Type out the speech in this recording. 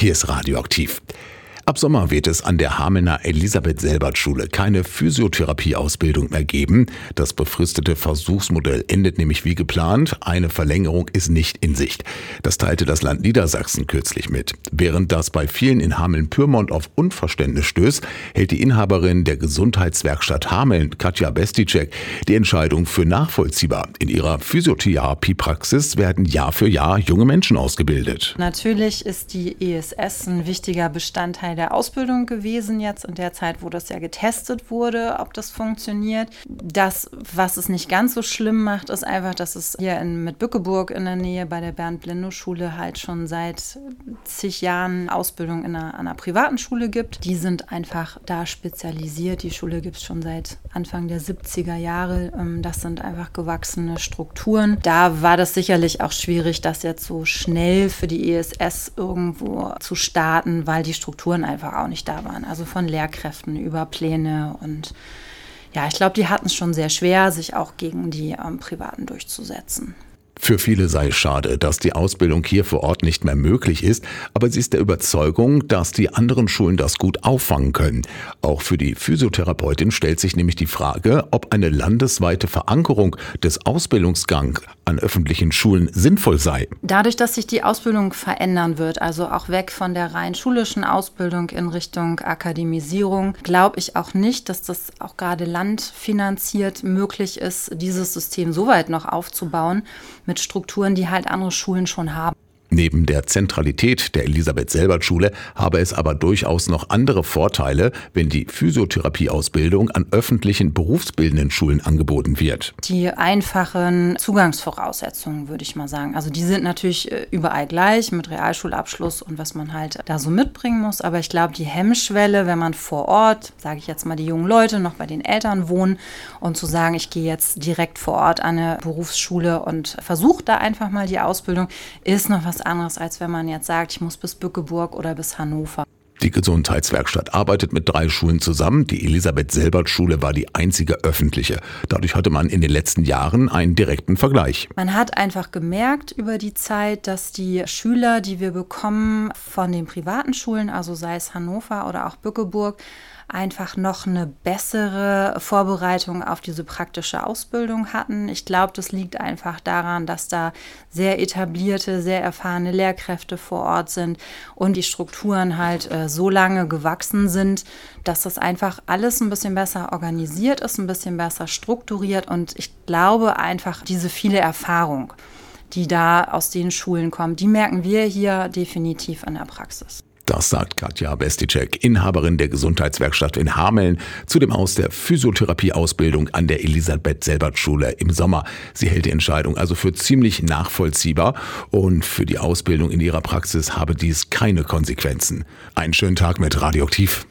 hier ist Radioaktiv. Ab Sommer wird es an der Hamelner Elisabeth-Selbert-Schule keine Physiotherapie-Ausbildung mehr geben. Das befristete Versuchsmodell endet nämlich wie geplant. Eine Verlängerung ist nicht in Sicht. Das teilte das Land Niedersachsen kürzlich mit. Während das bei vielen in Hameln-Pyrmont auf Unverständnis stößt, hält die Inhaberin der Gesundheitswerkstatt Hameln, Katja Besticek, die Entscheidung für nachvollziehbar. In ihrer Physiotherapiepraxis werden Jahr für Jahr junge Menschen ausgebildet. Natürlich ist die ESS ein wichtiger Bestandteil der Ausbildung gewesen jetzt in der Zeit, wo das ja getestet wurde, ob das funktioniert. Das, was es nicht ganz so schlimm macht, ist einfach, dass es hier mit Bückeburg in der Nähe bei der Bernd-Blindow-Schule halt schon seit zig Jahren Ausbildung an einer privaten Schule gibt. Die sind einfach da spezialisiert. Die Schule gibt es schon seit Anfang der 70er Jahre. Das sind einfach gewachsene Strukturen. Da war das sicherlich auch schwierig, das jetzt so schnell für die ESS irgendwo zu starten, weil die Strukturen einfach auch nicht da waren. Also von Lehrkräften über Pläne und ja, ich glaube, die hatten es schon sehr schwer, sich auch gegen die Privaten durchzusetzen. Für viele sei es schade, dass die Ausbildung hier vor Ort nicht mehr möglich ist, aber sie ist der Überzeugung, dass die anderen Schulen das gut auffangen können. Auch für die Physiotherapeutin stellt sich nämlich die Frage, ob eine landesweite Verankerung des Ausbildungsgangs an öffentlichen Schulen sinnvoll sei. Dadurch, dass sich die Ausbildung verändern wird, also auch weg von der rein schulischen Ausbildung in Richtung Akademisierung, glaube ich auch nicht, dass das auch gerade landfinanziert möglich ist, dieses System so weit noch aufzubauen, mit Strukturen, die halt andere Schulen schon haben. Neben der Zentralität der Elisabeth-Selbert-Schule habe es aber durchaus noch andere Vorteile, wenn die Physiotherapieausbildung an öffentlichen berufsbildenden Schulen angeboten wird. Die einfachen Zugangsvoraussetzungen, würde ich mal sagen. Also die sind natürlich überall gleich mit Realschulabschluss und was man halt da so mitbringen muss. Aber ich glaube, die Hemmschwelle, wenn man vor Ort, sage ich jetzt mal, die jungen Leute noch bei den Eltern wohnen und zu sagen, ich gehe jetzt direkt vor Ort an eine Berufsschule und versuche da einfach mal die Ausbildung, ist noch was anderes, als wenn man jetzt sagt, ich muss bis Bückeburg oder bis Hannover. Die Gesundheitswerkstatt arbeitet mit 3 Schulen zusammen. Die Elisabeth-Selbert-Schule war die einzige öffentliche. Dadurch hatte man in den letzten Jahren einen direkten Vergleich. Man hat einfach gemerkt über die Zeit, dass die Schüler, die wir bekommen von den privaten Schulen, also sei es Hannover oder auch Bückeburg, einfach noch eine bessere Vorbereitung auf diese praktische Ausbildung hatten. Ich glaube, das liegt einfach daran, dass da sehr etablierte, sehr erfahrene Lehrkräfte vor Ort sind und die Strukturen halt so lange gewachsen sind, dass das einfach alles ein bisschen besser organisiert ist, ein bisschen besser strukturiert und ich glaube einfach diese viele Erfahrung, die da aus den Schulen kommt, die merken wir hier definitiv in der Praxis. Das sagt Katja Besticek, Inhaberin der Gesundheitswerkstatt in Hameln, zudem aus der Physiotherapieausbildung an der Elisabeth-Selbert-Schule im Sommer. Sie hält die Entscheidung also für ziemlich nachvollziehbar und für die Ausbildung in ihrer Praxis habe dies keine Konsequenzen. Einen schönen Tag mit Radioaktiv.